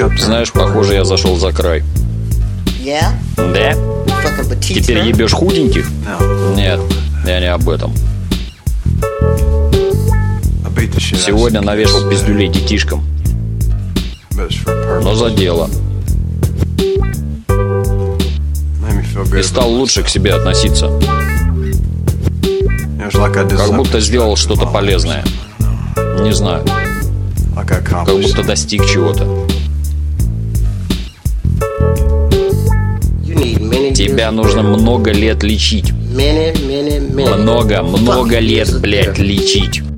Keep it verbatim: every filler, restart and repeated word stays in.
Знаешь, похоже, я зашел за край. Да? Теперь ебешь худеньких? Нет, я не об этом. Сегодня навешал пиздюлей детишкам. Но за дело. И стал лучше к себе относиться. Как будто сделал что-то полезное. Не знаю. Как будто достиг чего-то. Тебя нужно много лет лечить. Много, много лет, блядь, лечить.